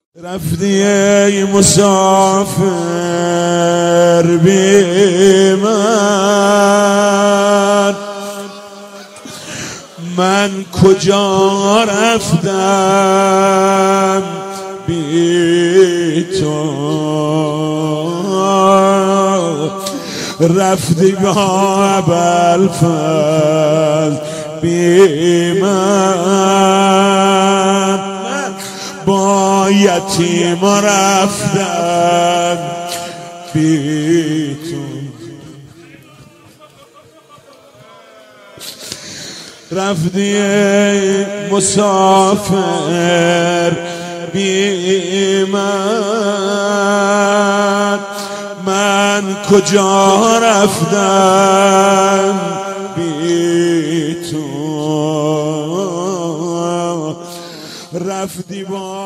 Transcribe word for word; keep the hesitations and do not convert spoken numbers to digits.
رفتی ای مسافر بی من، من کجا رفتم بی تو؟ رفتی با ابوالفضل بی من، با یتیم رفتم بی تو. رفتی ای مسافر بی من، من کجا رفتم بی تو؟ رفتی با